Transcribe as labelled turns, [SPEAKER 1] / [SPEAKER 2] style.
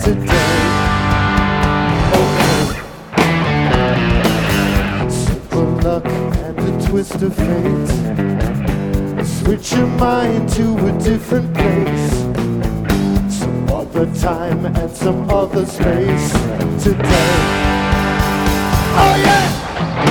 [SPEAKER 1] today. Okay. Simple luck and a twist of fate. Switch your mind to a different place. Some other time and some other space today. Oh yeah!